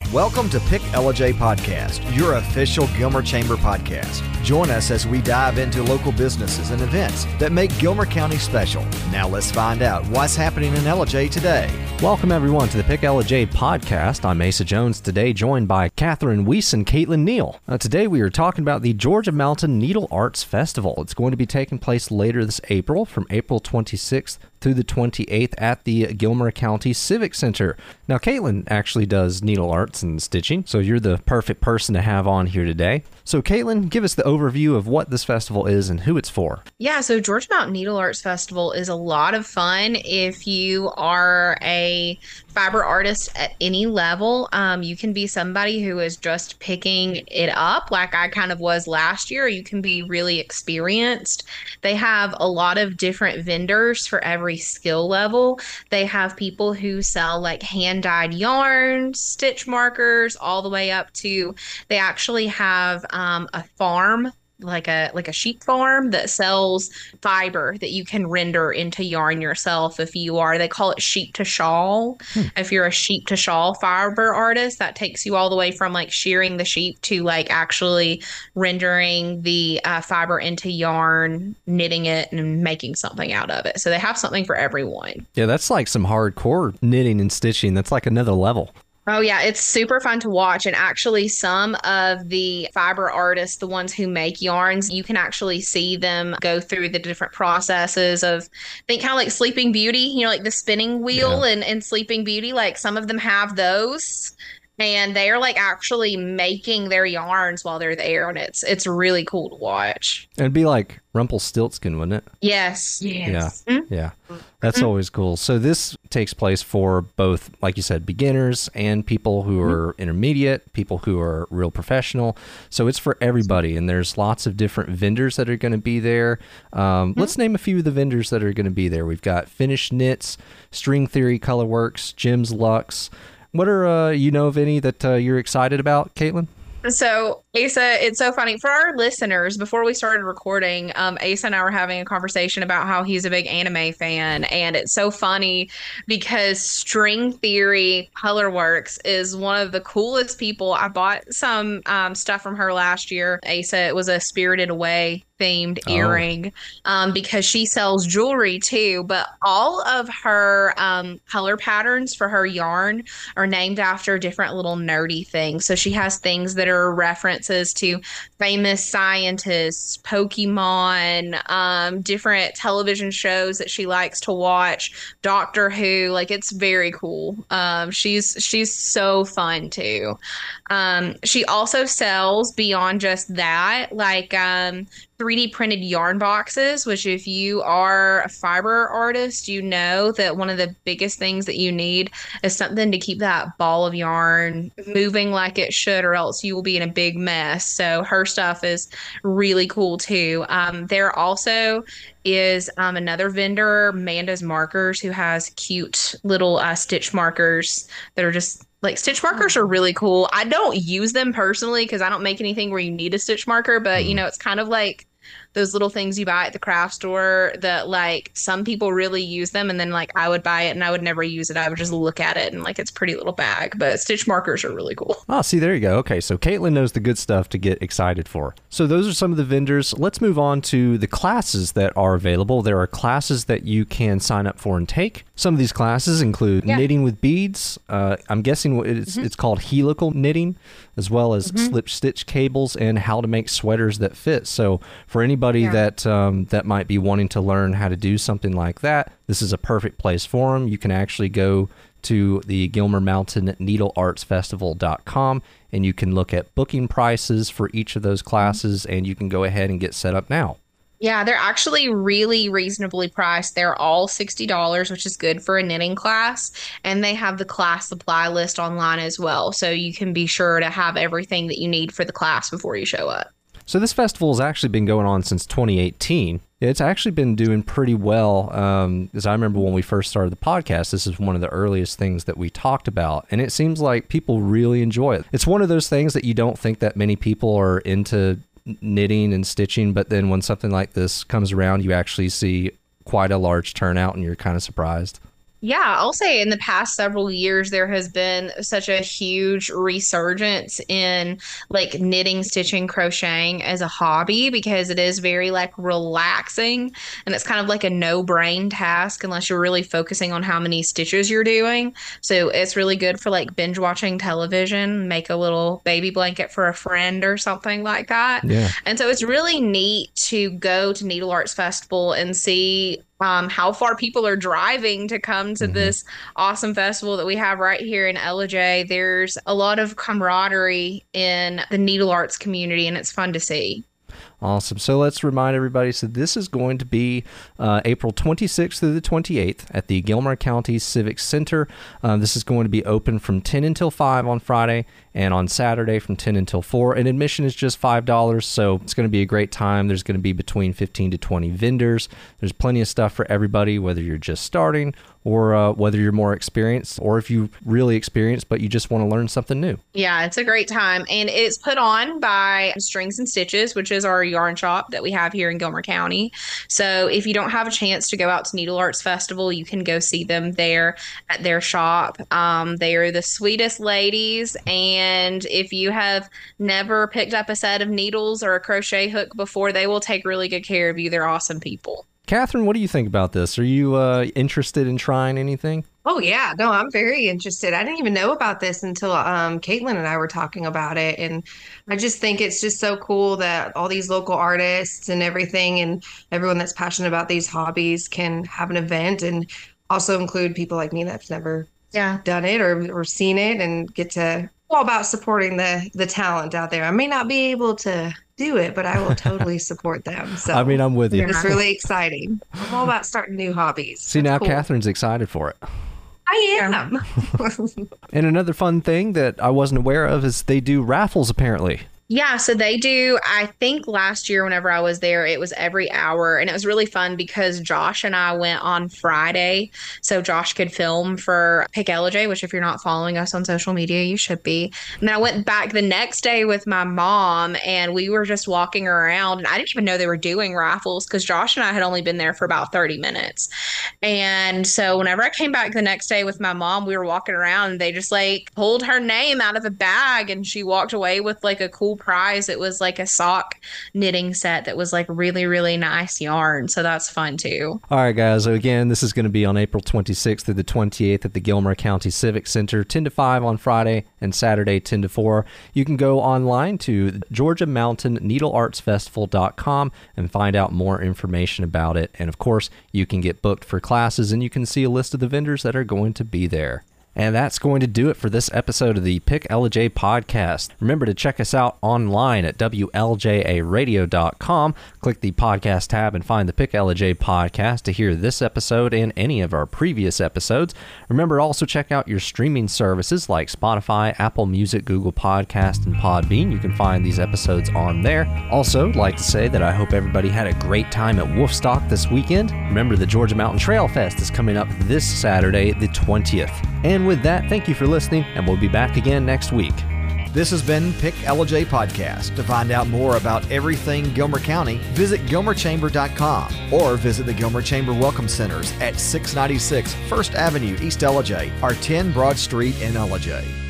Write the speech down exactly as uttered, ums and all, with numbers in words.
Welcome to Pick Ella J Podcast, your official Gilmer Chamber podcast. Join us as we dive into local businesses and events that make Gilmer County special. Now let's find out what's happening in Ella J today. Welcome everyone to the Pick Ella J podcast. I'm Asa Jones, today joined by Catherine Weiss and Caitlin Neal. Uh, today we are talking about the Georgia Mountain Needle Arts Festival. It's going to be taking place later this April, from April twenty-sixth through the twenty-eighth at the Gilmer County Civic Center. Now, Caitlin actually does needle arts and stitching, so you're the perfect person to have on here today. So, Caitlin, give us the overview of what this festival is and who it's for. Yeah, so Georgia Mountain Needle Arts Festival is a lot of fun if you are a fiber artist at any level. Um, you can be somebody who is just picking it up, like I kind of was last year. You can be really experienced. They have a lot of different vendors for every skill level. They have people who sell like hand-dyed yarns, stitch markers, all the way up to, they actually have um, a farm like a like a sheep farm that sells fiber that you can render into yarn yourself if you are, they call it sheep to shawl. Hmm. If you're a sheep to shawl fiber artist, that takes you all the way from like shearing the sheep to like actually rendering the uh, fiber into yarn, knitting it and making something out of it. So they have something for everyone. Yeah, that's like some hardcore knitting and stitching. That's like another level. Oh, yeah, it's super fun to watch. And actually, some of the fiber artists, the ones who make yarns, you can actually see them go through the different processes of, think kind of like Sleeping Beauty, you know, like the spinning wheel yeah. and, and Sleeping Beauty. Like some of them have those. And they're like actually making their yarns while they're there. And it's it's really cool to watch. It'd be like Rumpelstiltskin, wouldn't it? Yes. Yes. Yeah. Mm-hmm. Yeah. That's mm-hmm. always cool. So this takes place for both, like you said, beginners and people who are mm-hmm. intermediate, people who are real professional. So it's for everybody. And there's lots of different vendors that are going to be there. Um, mm-hmm. Let's name a few of the vendors that are going to be there. We've got Finished Knits, String Theory Colorworks, Jim's Luxe. What are, uh, you know of any that uh, you're excited about, Caitlin? So, Asa, it's so funny. For our listeners, before we started recording, um, Asa and I were having a conversation about how he's a big anime fan. And it's so funny because String Theory Colorworks is one of the coolest people. I bought some um, stuff from her last year. Asa, it was a Spirited Away themed oh. earring um, because she sells jewelry too, but all of her um, color patterns for her yarn are named after different little nerdy things. So she has things that are references to famous scientists, Pokemon, um, different television shows that she likes to watch, Doctor Who. Like, it's very cool. Um, she's she's so fun too. Um, she also sells beyond just that, like um, three D printed yarn boxes, which if you are a fiber artist, you know that one of the biggest things that you need is something to keep that ball of yarn moving like it should, or else you will be in a big mess. So her stuff is really cool too. Um, there also is um, another vendor, Manda's Markers, who has cute little uh, stitch markers that are just like, stitch markers are really cool. I don't use them personally because I don't make anything where you need a stitch marker, but you know, it's kind of like those little things you buy at the craft store that like some people really use them, and then like I would buy it and I would never use it. I would just look at it and like it's a pretty little bag, but stitch markers are really cool. Oh, see, there you go. Okay, so Caitlin knows the good stuff to get excited for. So those are some of the vendors. Let's move on to the classes that are available. There are classes that you can sign up for and take. Some of these classes include yeah. knitting with beads. Uh, I'm guessing it's, mm-hmm. it's called helical knitting, as well as mm-hmm. slip stitch cables and how to make sweaters that fit. So for anybody yeah. that um, that might be wanting to learn how to do something like that, this is a perfect place for them. You can actually go to the Gilmer Mountain Needle Arts Festival dot com and you can look at booking prices for each of those classes, and you can go ahead and get set up now. Yeah, they're actually really reasonably priced. They're all sixty dollars, which is good for a knitting class. And they have the class supply list online as well. So you can be sure to have everything that you need for the class before you show up. So this festival has actually been going on since twenty eighteen. It's actually been doing pretty well. Um, as I remember when we first started the podcast, this is one of the earliest things that we talked about. And it seems like people really enjoy it. It's one of those things that you don't think that many people are into knitting and stitching, but then when something like this comes around, you actually see quite a large turnout and you're kind of surprised. Yeah, I'll say in the past several years, there has been such a huge resurgence in like knitting, stitching, crocheting as a hobby because it is very like relaxing and it's kind of like a no brain task unless you're really focusing on how many stitches you're doing. So it's really good for like binge watching television, make a little baby blanket for a friend or something like that. Yeah. And so it's really neat to go to Needle Arts Festival and see um, how far people are driving to come to mm-hmm. this awesome festival that we have right here in Ellijay. There's a lot of camaraderie in the needle arts community, and it's fun to see. Awesome. So let's remind everybody, so this is going to be uh, April twenty-sixth through the twenty-eighth at the Gilmer County Civic Center. Uh, this is going to be open from ten until five on Friday and on Saturday from ten until four. And admission is just five dollars, so it's going to be a great time. There's going to be between fifteen to twenty vendors. There's plenty of stuff for everybody, whether you're just starting or uh, whether you're more experienced or if you're really experienced but you just want to learn something new. Yeah, it's a great time. And it's put on by Strings and Stitches, which is our yarn shop that we have here in Gilmer County. So if you don't have a chance to go out to Needle Arts Festival, you can go see them there at their shop. Um, they are the sweetest ladies. And if you have never picked up a set of needles or a crochet hook before, they will take really good care of you. They're awesome people. Catherine, what do you think about this? Are you uh, interested in trying anything? Oh, yeah. No, I'm very interested. I didn't even know about this until um, Caitlin and I were talking about it. And I just think it's just so cool that all these local artists and everything and everyone that's passionate about these hobbies can have an event and also include people like me that's never yeah. done it or, or seen it and get to all about supporting the the talent out there. I may not be able to do it, but I will totally support them. So I mean, I'm with you. It's really exciting. I'm all about starting new hobbies. See, That's now cool. Catherine's excited for it. I am. And another fun thing that I wasn't aware of is they do raffles, apparently. Yeah, so they do. I think last year whenever I was there, it was every hour. And it was really fun because Josh and I went on Friday. So Josh could film for Pick Ellijay, which if you're not following us on social media, you should be. And then I went back the next day with my mom and we were just walking around. And I didn't even know they were doing raffles because Josh and I had only been there for about thirty minutes. And so whenever I came back the next day with my mom, we were walking around and they just like pulled her name out of a bag and she walked away with like a cool prize. It was like a sock knitting set that was like really, really nice yarn. So that's fun too. All right, guys. So again, this is going to be on April twenty-sixth through the twenty-eighth at the Gilmer County Civic Center, ten to five on Friday and Saturday, ten to four. You can go online to Georgia Mountain Needle Arts Festival dot com and find out more information about it. And of course, you can get booked for classes and you can see a list of the vendors that are going to be there. And that's going to do it for this episode of the Pick Ellijay podcast. Remember to check us out online at W L J A radio dot com. Click the podcast tab and find the Pick Ellijay podcast to hear this episode and any of our previous episodes. Remember, also check out your streaming services like Spotify, Apple Music, Google Podcast, and Podbean. You can find these episodes on there. Also, like to say that I hope everybody had a great time at Wolfstock this weekend. Remember, the Georgia Mountain Trail Fest is coming up this Saturday, the twentieth. And with that, thank you for listening, and we'll be back again next week. This has been Pick Ellijay Podcast. To find out more about everything Gilmer County, visit Gilmer Chamber dot com or visit the Gilmer Chamber Welcome Centers at six ninety-six First Avenue, East Ellijay, or ten Broad Street in Ellijay.